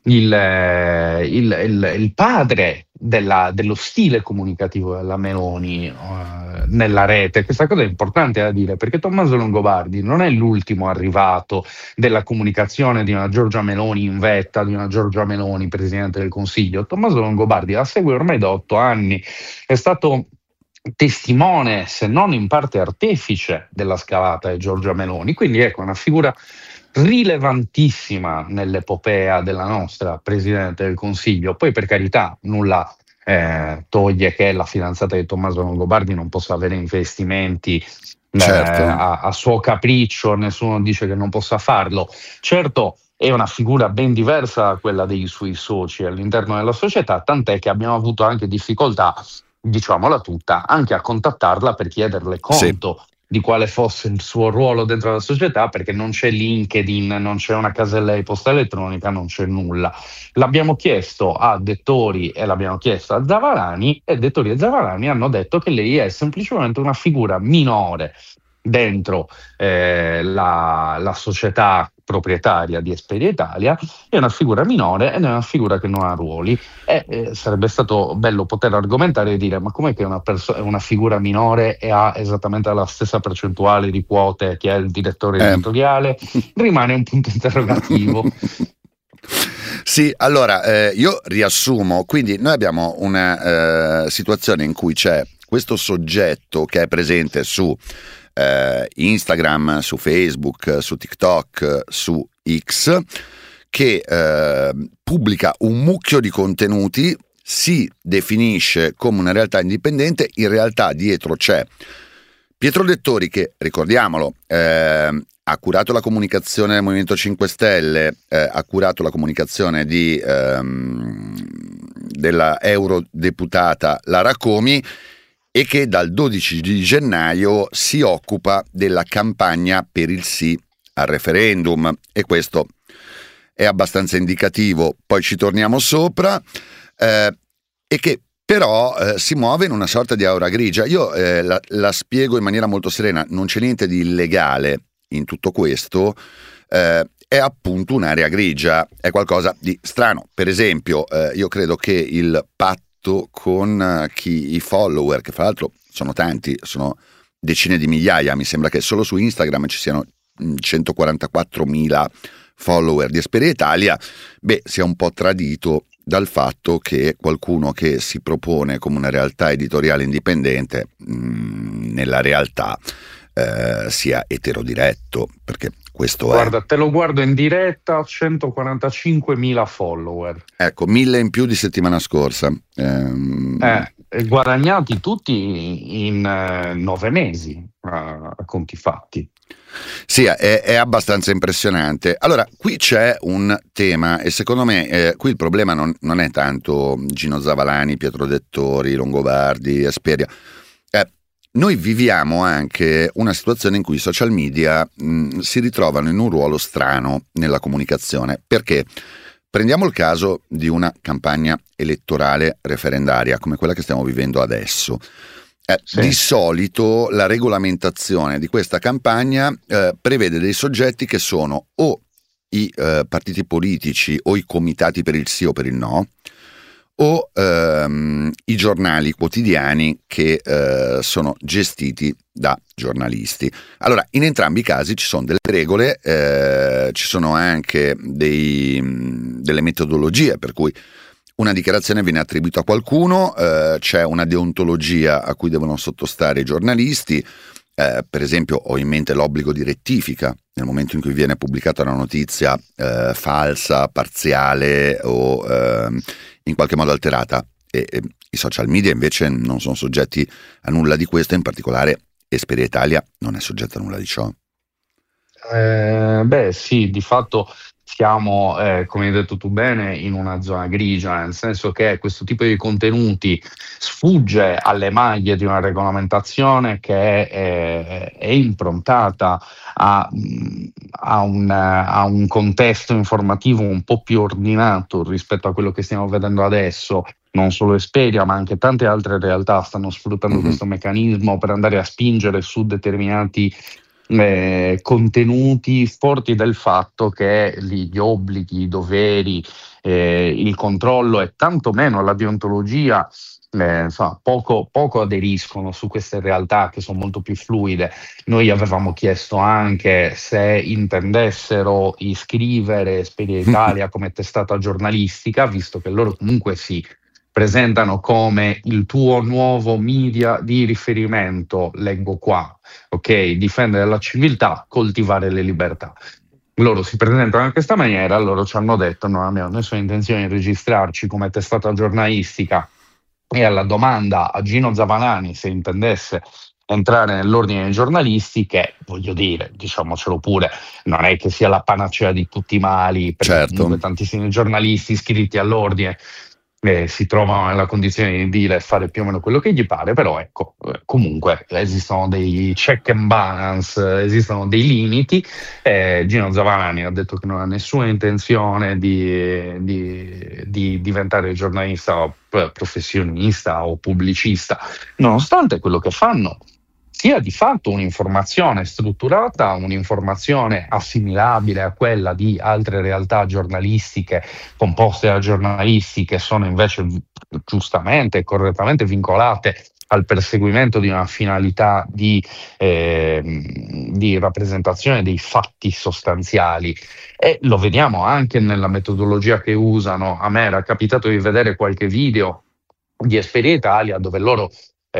Speaker 4: il, il, il, il padre della, dello stile comunicativo della Meloni uh, nella rete. Questa cosa è importante da dire, perché Tommaso Longobardi non è l'ultimo arrivato della comunicazione di una Giorgia Meloni in vetta, di una Giorgia Meloni Presidente del Consiglio. Tommaso Longobardi la segue ormai da otto anni, è stato testimone, se non in parte artefice, della scalata di Giorgia Meloni, quindi ecco una figura rilevantissima nell'epopea della nostra Presidente del Consiglio. Poi, per carità, nulla eh, toglie che la fidanzata di Tommaso Longobardi non possa avere investimenti
Speaker 2: Certo.
Speaker 4: eh, a, a suo capriccio, nessuno dice che non possa farlo. Certo, è una figura ben diversa da quella dei suoi soci all'interno della società, tant'è che abbiamo avuto anche difficoltà, diciamola tutta, anche a contattarla per chiederle conto sì. di quale fosse il suo ruolo dentro la società, perché non c'è LinkedIn, non c'è una casella di posta elettronica, non c'è nulla. L'abbiamo chiesto a Dettori e l'abbiamo chiesto a Zavarani, e Dettori e Zavarani hanno detto che lei è semplicemente una figura minore dentro eh, la, la società proprietaria di Esperia Italia, è una figura minore ed è una figura che non ha ruoli, e eh, sarebbe stato bello poter argomentare e dire: ma com'è che una, perso- una figura minore e ha esattamente la stessa percentuale di quote che ha il direttore
Speaker 2: Eh.
Speaker 4: editoriale? Rimane un punto interrogativo.
Speaker 2: Sì, allora eh, io riassumo, quindi noi abbiamo una eh, situazione in cui c'è questo soggetto che è presente su eh, Instagram, su Facebook, su TikTok, su X, che eh, pubblica un mucchio di contenuti, si definisce come una realtà indipendente, in realtà dietro c'è Pietro Dettori che, ricordiamolo, eh, ha curato la comunicazione del Movimento cinque Stelle, eh, ha curato la comunicazione di, ehm, della eurodeputata Lara Comi, e che dal dodici di gennaio si occupa della campagna per il sì al referendum, e questo è abbastanza indicativo, poi ci torniamo sopra, eh, e che però eh, si muove in una sorta di aura grigia. Io eh, la, la spiego in maniera molto serena: non c'è niente di illegale in tutto questo, eh, è appunto un'area grigia, è qualcosa di strano. Per esempio, eh, io credo che il patto con chi, i follower, che fra l'altro sono tanti, sono decine di migliaia, mi sembra che solo su Instagram ci siano centoquarantaquattromila follower di Esperia Italia, beh, sia un po' tradito dal fatto che qualcuno che si propone come una realtà editoriale indipendente mh, nella realtà eh, sia eterodiretto, perché questo
Speaker 4: Guarda,
Speaker 2: è.
Speaker 4: te lo guardo in diretta, centoquarantacinquemila follower.
Speaker 2: Ecco, mille in più di settimana scorsa. Ehm...
Speaker 4: Eh, guadagnati tutti in eh, nove mesi, a, a conti fatti.
Speaker 2: Sì, è, è abbastanza impressionante. Allora, qui c'è un tema, e secondo me eh, qui il problema non, non è tanto Gino Zavalani, Pietro Dettori, Longobardi, Esperia. Eh, noi viviamo anche una situazione in cui i social media mh, si ritrovano in un ruolo strano nella comunicazione. Perché? Prendiamo il caso di una campagna elettorale referendaria come quella che stiamo vivendo adesso. Eh, sì. Di solito la regolamentazione di questa campagna eh, prevede dei soggetti che sono o i eh, partiti politici o i comitati per il sì o per il no, o ehm, i giornali quotidiani che eh, sono gestiti da giornalisti. Allora, in entrambi i casi ci sono delle regole, eh, ci sono anche dei, delle metodologie per cui una dichiarazione viene attribuita a qualcuno, eh, c'è una deontologia a cui devono sottostare i giornalisti. Eh, per esempio, ho in mente l'obbligo di rettifica nel momento in cui viene pubblicata una notizia eh, falsa, parziale o eh, in qualche modo alterata. E, e i social media invece non sono soggetti a nulla di questo, in particolare Esperia Italia non è soggetta a nulla di ciò.
Speaker 4: Eh, beh sì, di fatto siamo, eh, come hai detto tu bene, in una zona grigia, nel senso che questo tipo di contenuti sfugge alle maglie di una regolamentazione che è, è improntata a, a, un, a un contesto informativo un po' più ordinato rispetto a quello che stiamo vedendo adesso. Non solo Esperia, ma anche tante altre realtà stanno sfruttando mm-hmm. questo meccanismo per andare a spingere su determinati Eh, contenuti forti del fatto che gli obblighi, i doveri, eh, il controllo e tantomeno la deontologia eh, insomma, poco, poco aderiscono su queste realtà che sono molto più fluide. Noi avevamo chiesto anche se intendessero iscrivere Esperia Italia come testata giornalistica, visto che loro comunque si presentano come il tuo nuovo media di riferimento, leggo qua, ok? Difendere la civiltà, coltivare le libertà. Loro si presentano in questa maniera, loro ci hanno detto non abbiamo nessuna intenzione di registrarci come testata giornalistica, e alla domanda a Gino Zavanani se intendesse entrare nell'ordine dei giornalisti, che voglio dire, diciamocelo pure, non è che sia la panacea di tutti i mali, perché
Speaker 2: certo.
Speaker 4: comunque tantissimi giornalisti iscritti all'ordine Eh, si trovano nella condizione di dire e fare più o meno quello che gli pare, però ecco, eh, comunque esistono dei check and balance, eh, esistono dei limiti. eh, Gino Zavanani ha detto che non ha nessuna intenzione di, di, di diventare giornalista o professionista o pubblicista, nonostante quello che fanno sia di fatto un'informazione strutturata, un'informazione assimilabile a quella di altre realtà giornalistiche composte da giornalisti che sono invece giustamente e correttamente vincolate al perseguimento di una finalità di, eh, di rappresentazione dei fatti sostanziali. E lo vediamo anche nella metodologia che usano. A me era capitato di vedere qualche video di Esperia Italia dove loro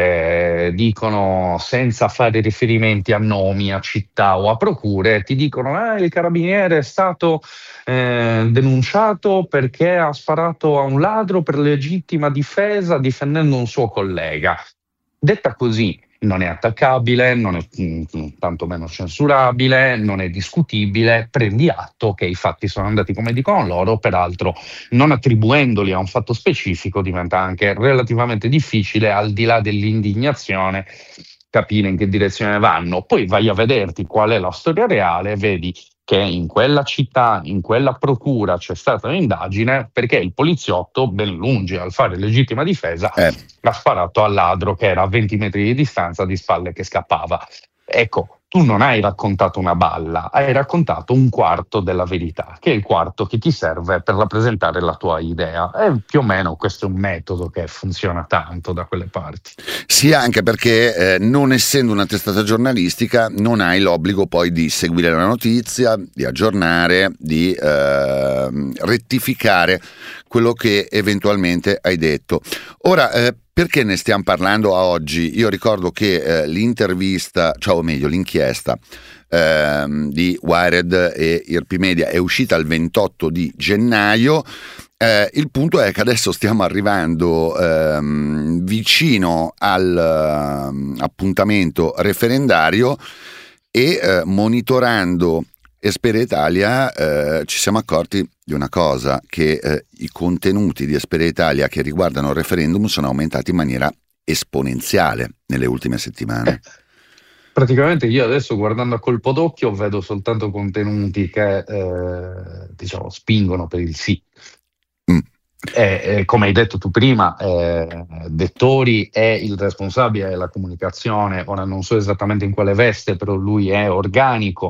Speaker 4: Eh, dicono, senza fare riferimenti a nomi, a città o a procure, ti dicono eh, il carabiniere è stato eh, denunciato perché ha sparato a un ladro per legittima difesa difendendo un suo collega. Detta così non è attaccabile, non è mh, tantomeno censurabile, non è discutibile, prendi atto che i fatti sono andati come dicono loro, peraltro non attribuendoli a un fatto specifico diventa anche relativamente difficile, al di là dell'indignazione, capire in che direzione vanno. Poi vai a vederti qual è la storia reale, vedi che in quella città, in quella procura c'è stata un'indagine perché il poliziotto, ben lungi dal fare legittima difesa,
Speaker 2: eh.
Speaker 4: ha sparato al ladro che era a venti metri di distanza, di spalle, che scappava. Ecco, tu non hai raccontato una balla, hai raccontato un quarto della verità, che è il quarto che ti serve per rappresentare la tua idea. E più o meno questo è un metodo che funziona tanto da quelle parti.
Speaker 2: Sì, anche perché eh, non essendo una testata giornalistica non hai l'obbligo poi di seguire la notizia, di aggiornare, di eh, rettificare quello che eventualmente hai detto. Ora, eh, perché ne stiamo parlando a oggi? Io ricordo che eh, l'intervista, cioè o meglio l'inchiesta eh, di Wired e I R P Media è uscita il ventotto di gennaio. Eh, il punto è che adesso stiamo arrivando ehm, vicino al uh, appuntamento referendario e eh, monitorando Esperia Italia eh, ci siamo accorti di una cosa, che eh, i contenuti di Esperia Italia che riguardano il referendum sono aumentati in maniera esponenziale nelle ultime settimane.
Speaker 4: Praticamente io adesso, guardando a colpo d'occhio, vedo soltanto contenuti che eh, diciamo spingono per il sì.
Speaker 2: Mm.
Speaker 4: E, e, come hai detto tu prima, eh, Dettori è il responsabile della comunicazione, ora non so esattamente in quale veste, però lui è organico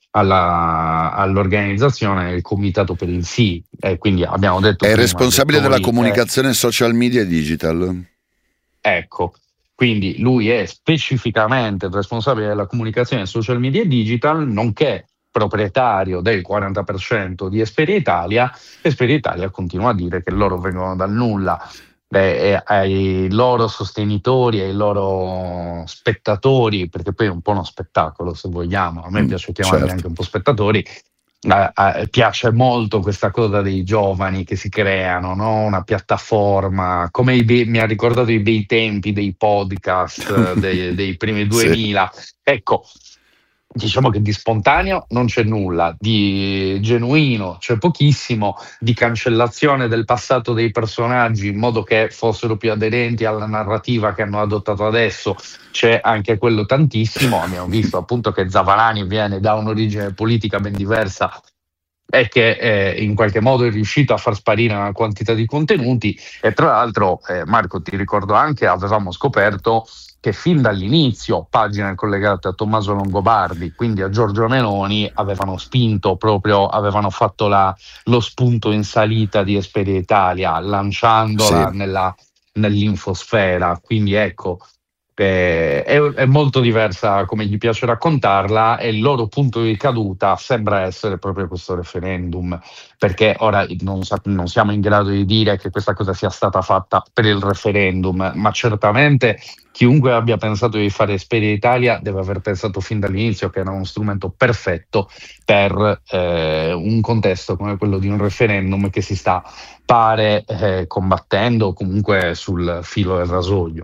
Speaker 4: alla, all'organizzazione del Comitato per il Sì, e quindi abbiamo detto
Speaker 2: è
Speaker 4: prima,
Speaker 2: responsabile della
Speaker 4: lui,
Speaker 2: comunicazione eh, social media e digital.
Speaker 4: Ecco, quindi lui è specificamente il responsabile della comunicazione social media e digital, nonché proprietario del quaranta per cento di Esperia Italia. Esperia Italia continua a dire che loro vengono dal nulla. Beh, ai loro sostenitori, ai loro spettatori, perché poi è un po' uno spettacolo, se vogliamo, a me piace chiamarli certo. anche un po' spettatori, eh, eh, piace molto questa cosa dei giovani che si creano, no? Una piattaforma, come i be- mi ha ricordato i bei tempi dei podcast dei, dei primi duemila. Sì. Ecco, diciamo che di spontaneo non c'è nulla, di genuino c'è pochissimo, di cancellazione del passato dei personaggi in modo che fossero più aderenti alla narrativa che hanno adottato adesso c'è anche quello tantissimo. Abbiamo visto appunto che Zavarani viene da un'origine politica ben diversa e che eh, in qualche modo è riuscito a far sparire una quantità di contenuti, e tra l'altro eh, Marco, ti ricordo anche, avevamo scoperto che fin dall'inizio pagine collegate a Tommaso Longobardi, quindi a Giorgio Meloni, avevano spinto proprio, avevano fatto la, lo spunto in salita di Esperia Italia, lanciandola sì. nella, nell'infosfera. Quindi ecco, eh, è, è molto diversa come gli piace raccontarla, e il loro punto di caduta sembra essere proprio questo referendum, perché ora non, sa- non siamo in grado di dire che questa cosa sia stata fatta per il referendum, ma certamente chiunque abbia pensato di fare Esperia Italia deve aver pensato fin dall'inizio che era uno strumento perfetto per eh, un contesto come quello di un referendum che si sta, pare, eh, combattendo comunque sul filo del rasoio.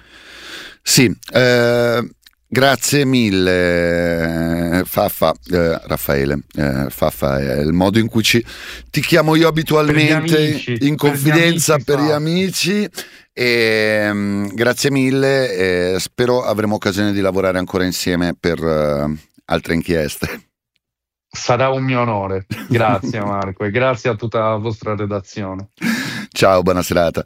Speaker 2: Sì, eh, grazie mille Faffa, eh, Raffaele, eh, Faffa è il modo in cui ci, ti chiamo io abitualmente amici, in confidenza per gli amici, e, um, grazie mille, e spero avremo occasione di lavorare ancora insieme per uh, altre inchieste.
Speaker 4: Sarà un mio onore, grazie Marco, e grazie a tutta la vostra redazione.
Speaker 2: Ciao, buona serata.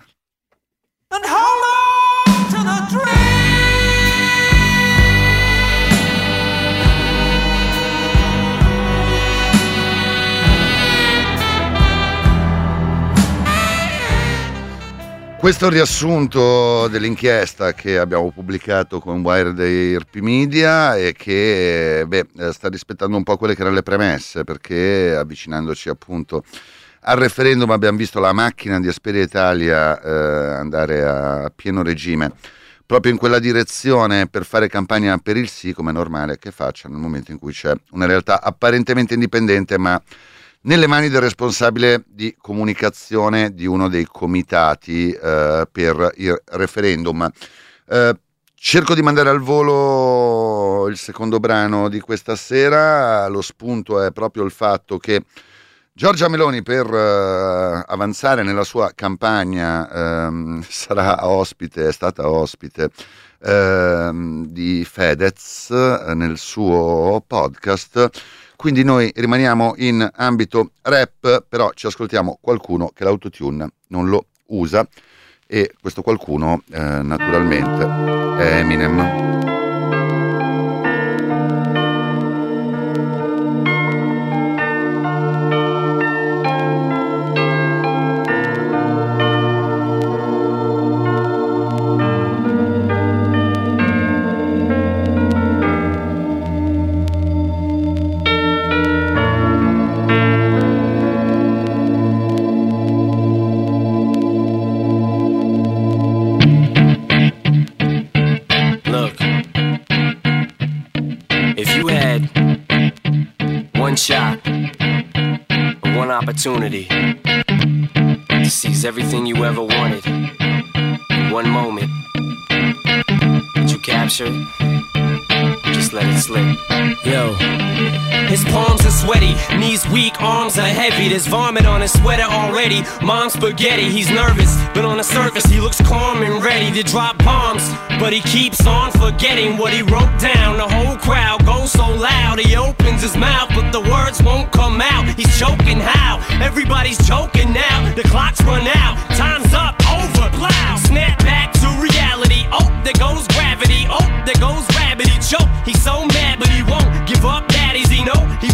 Speaker 2: Questo è il riassunto dell'inchiesta che abbiamo pubblicato con Wired e I R P Media, e che beh, sta rispettando un po' quelle che erano le premesse, perché avvicinandoci appunto al referendum abbiamo visto la macchina di Esperia Italia eh, andare a pieno regime proprio in quella direzione per fare campagna per il sì, come è normale che faccia nel momento in cui c'è una realtà apparentemente indipendente ma nelle mani del responsabile di comunicazione di uno dei comitati eh, per il referendum. Eh, cerco di mandare al volo il secondo brano di questa sera. Lo spunto è proprio il fatto che Giorgia Meloni, per eh, avanzare nella sua campagna, ehm, sarà ospite, è stata ospite ehm, di Fedez eh, nel suo podcast. Quindi noi rimaniamo in ambito rap, però ci ascoltiamo qualcuno che l'autotune non lo usa, e questo qualcuno eh, naturalmente è Eminem.
Speaker 5: Shot, one opportunity to seize everything you ever wanted in one moment. Did you capture it? Just let it slip. Yo. His palms are sweaty, knees weak, arms are heavy. There's vomit on his sweater already. Mom's spaghetti, he's nervous, but on the surface he looks calm and ready to drop bombs. But he keeps on forgetting what he wrote down. The whole crowd goes so loud, he opens his mouth, but the words won't come out. He's choking how? Everybody's choking now. The clock's run out, time's up, over, loud. Snap back to reality. Oh, there goes gravity. Oh, there goes rabbit. He choke. He's so mad, but he won't give up. Daddies, he know he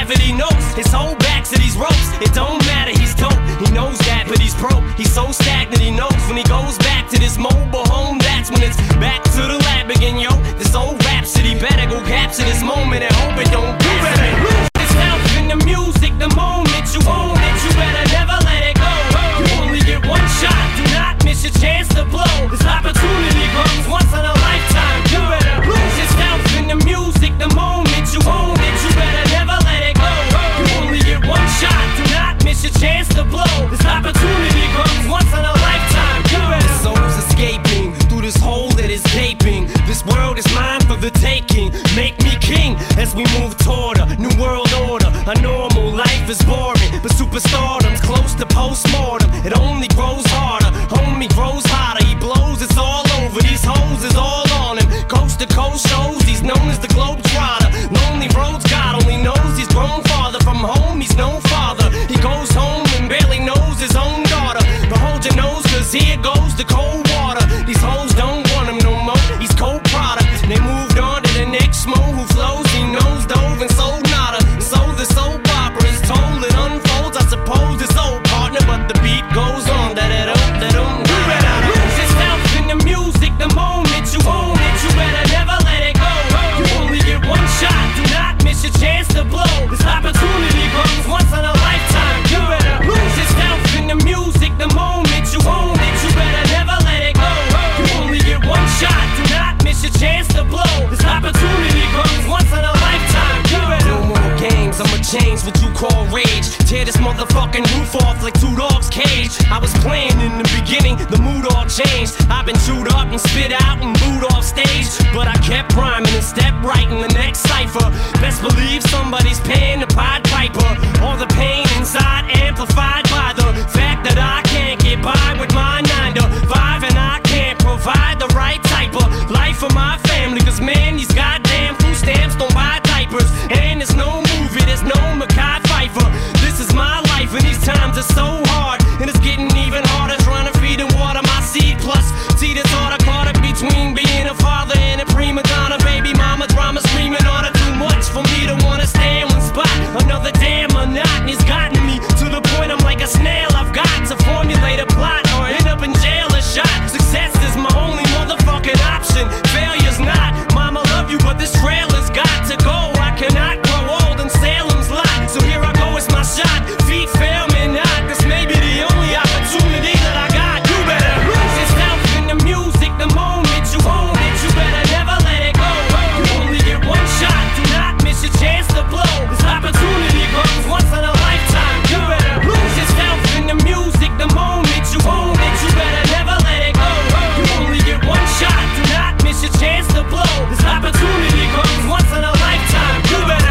Speaker 5: gravity knows his whole back to these ropes. It don't matter, he's dope, he knows that, but he's broke. He's so stagnant, he knows when he goes back to this mobile home, that's when it's back to the lab again, yo. This old rhapsody better go capture this moment and hope it don't do better. Lose yourself in the music, the moment you own it, you better never let it go. You only get one shot, do not miss your chance to blow. This opportunity comes once in a lifetime. You better lose yourself in the music, the moment you own it, you better never let it go. You only get one shot, do not miss your chance to blow. This opportunity comes once in a lifetime. You better. The soul's escaping through this hole that is gaping. This world is mine for the taking. Make me king as we move toward a new world order. A normal life is boring, but superstardom's close to postmortem. It only grows harder, homie grows hotter. He blows, it's all over. These hoes is all on him. Coast to coast shows, he's known as the Globetrotter. Lonely roads, God only knows he's grown farther from home. He's no father. He goes home and barely knows his own daughter. But hold your nose, cause here goes the cold water. These hoes don't want him no more. He's cold product. They moved on to the next mo who flows. He knows dove and sold nada. And so the soap opera is told. It unfolds. I suppose it's old partner, but the beat goes on. That it up, that um. You better lose yourself in the music. The moment you own it, you better never let it go. You only get one shot. Do not miss your chance to blow. This opportunity comes once in a lifetime. You better lose yourself in the music. The moment you own it, you better never let it go. You only get one shot. Do not miss your chance to blow. This opportunity comes once in a lifetime. You better. No more games. I'ma change what you call rage. Tear this motherfucking roof off like two dogs' cage. I was playing in the beginning, the mood all changed. I've been chewed up and spit out and booed off stage, but I kept rhyming and stepped right in the next cipher. Best believe somebody's paying the Pied Piper. All the pain inside amplified by the fact that I can't get by with my nine to five, and I can't provide the right type of life for my family. Cause man, these goddamn food stamps don't buy diapers, and there's no movie, there's no Mackay Pfeiffer. This is my life and these times are so hard, and it's getting even harder trying to feed and water my seed. Plus, see this order caught up between being a father and a prima donna. Baby mama drama screaming on her, too much for me to wanna stay in one spot. Another damn monotony's gotten me to the point I'm like a snail. I've got to formulate a plot or end up in jail or shot. Success is my only motherfucking option. Failure's not. Mama love you, but this trailer's got to go. I cannot grow old in Salem's lot, so here I go, it's my shot. Feet fail me not. This may be the only opportunity that I got. You better lose yourself in the music. The moment you own it, you better never let it go. You only get one shot. Do not miss your chance to blow. This opportunity comes once in a lifetime. You better lose yourself in the music. The moment you own it, you better never let it go. You only get one shot. Do not miss your chance to blow. This opportunity comes once in a lifetime. You better.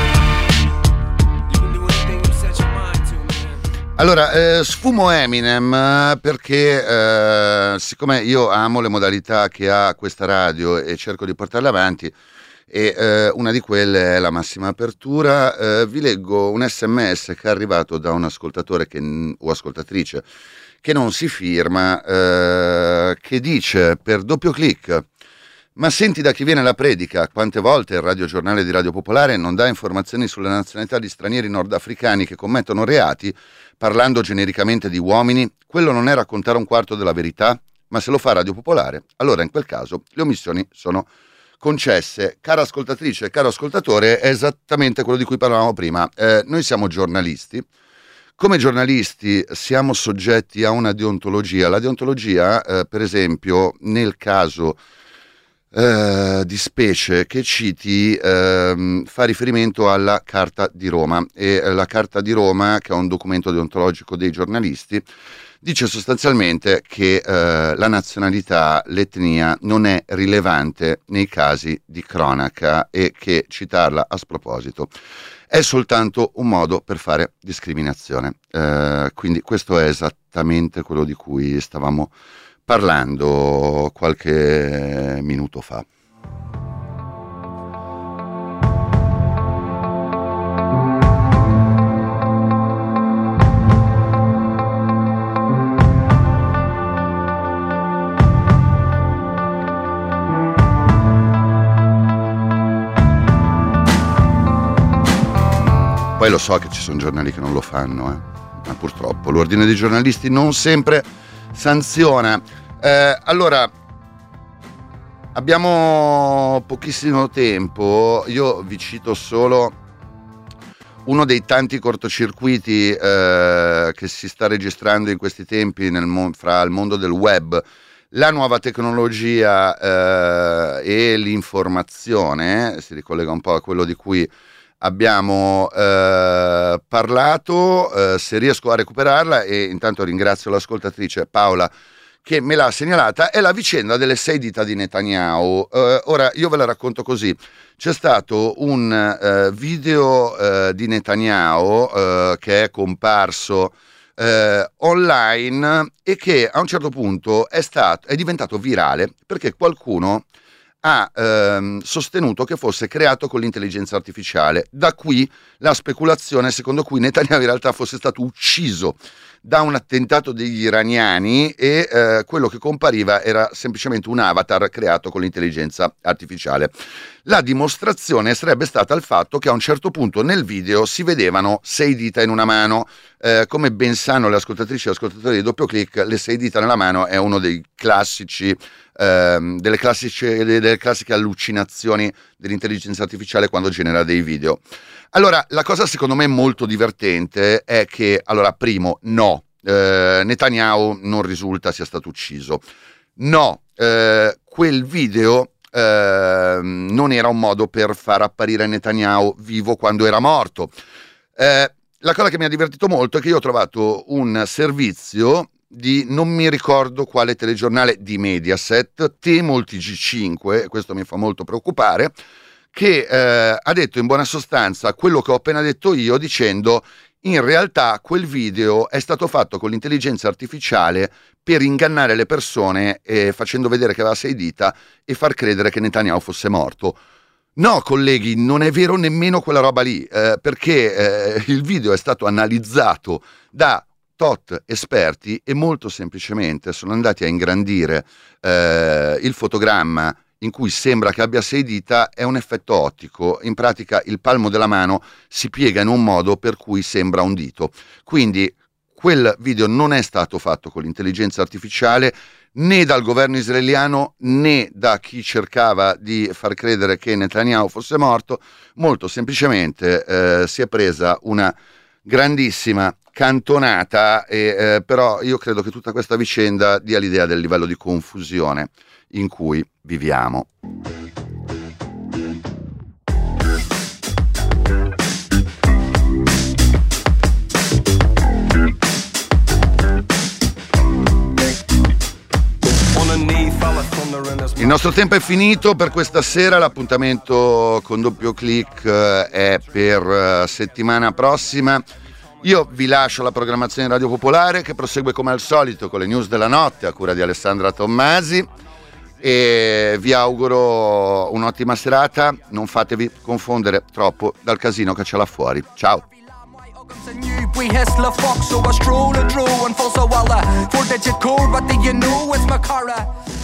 Speaker 5: You can do anything you set your mind to, man.
Speaker 2: Allora, eh, sfumo Eminem perché eh, siccome io amo le modalità che ha questa radio e cerco di portarle avanti, e eh, una di quelle è la massima apertura, eh, vi leggo un sms che è arrivato da un ascoltatore che, o ascoltatrice che non si firma, eh, che dice per doppio clic: ma senti da chi viene la predica, quante volte il radiogiornale di Radio Popolare non dà informazioni sulle nazionalità di stranieri nordafricani che commettono reati, parlando genericamente di uomini? Quello non è raccontare un quarto della verità? Ma se lo fa Radio Popolare, allora in quel caso le omissioni sono concesse. Cara ascoltatrice, caro ascoltatore, è esattamente quello di cui parlavamo prima. Eh, noi siamo giornalisti. Come giornalisti siamo soggetti a una deontologia. La deontologia, eh, per esempio, nel caso eh, di specie che citi, eh, fa riferimento alla Carta di Roma, e la Carta di Roma, che è un documento deontologico dei giornalisti, dice sostanzialmente che eh, la nazionalità, l'etnia non è rilevante nei casi di cronaca e che citarla a sproposito è soltanto un modo per fare discriminazione. Eh, quindi questo è esattamente quello di cui stavamo parlando qualche minuto fa. poi lo so che ci sono giornali che non lo fanno, eh. Ma purtroppo l'ordine dei giornalisti non sempre sanziona. Eh, allora, abbiamo pochissimo tempo, io vi cito solo uno dei tanti cortocircuiti eh, che si sta registrando in questi tempi nel mo- fra il mondo del web, la nuova tecnologia eh, e l'informazione. Si ricollega un po' a quello di cui abbiamo eh, parlato. Eh, se riesco a recuperarla, e intanto ringrazio l'ascoltatrice Paola che me l'ha segnalata, è la vicenda delle sei dita di Netanyahu. Eh, ora io ve la racconto così: c'è stato un eh, video eh, di Netanyahu eh, che è comparso eh, online e che a un certo punto è stato è diventato virale perché qualcuno ha ehm, sostenuto che fosse creato con l'intelligenza artificiale. Da qui la speculazione secondo cui Netanyahu in realtà fosse stato ucciso da un attentato degli iraniani e eh, quello che compariva era semplicemente un avatar creato con l'intelligenza artificiale. La dimostrazione sarebbe stata il fatto che a un certo punto nel video si vedevano sei dita in una mano. Eh, come ben sanno le ascoltatrici e gli ascoltatori di Doppio Clic, le sei dita nella mano è uno dei classici ehm, delle classiche delle classiche allucinazioni dell'intelligenza artificiale quando genera dei video. Allora, la cosa secondo me molto divertente è che, allora, primo, no, eh, Netanyahu non risulta sia stato ucciso. No, eh, quel video eh, non era un modo per far apparire Netanyahu vivo quando era morto. Eh, la cosa che mi ha divertito molto è che io ho trovato un servizio di non mi ricordo quale telegiornale di Mediaset, temo il T G cinque, e questo mi fa molto preoccupare, che eh, ha detto in buona sostanza quello che ho appena detto io, dicendo in realtà quel video è stato fatto con l'intelligenza artificiale per ingannare le persone, eh, facendo vedere che aveva sei dita e far credere che Netanyahu fosse morto. No, colleghi, non è vero nemmeno quella roba lì, eh, perché eh, il video è stato analizzato da tot esperti e molto semplicemente sono andati a ingrandire eh, il fotogramma in cui sembra che abbia sei dita. È un effetto ottico. In pratica il palmo della mano si piega in un modo per cui sembra un dito. Quindi quel video non è stato fatto con l'intelligenza artificiale né dal governo israeliano né da chi cercava di far credere che Netanyahu fosse morto. Molto semplicemente eh, si è presa una grandissima cantonata, e, eh, però io credo che tutta questa vicenda dia l'idea del livello di confusione in cui viviamo. Il nostro tempo è finito per questa sera, l'appuntamento con Doppio Clic eh, è per uh, settimana prossima. Io vi lascio la programmazione Radio Popolare che prosegue come al solito con le news della notte a cura di Alessandra Tommasi e vi auguro un'ottima serata. Non fatevi confondere troppo dal casino che c'è là fuori. Ciao.
Speaker 6: We hustler fuck so I stroll and draw and for so well for the decor but the you know it's my car.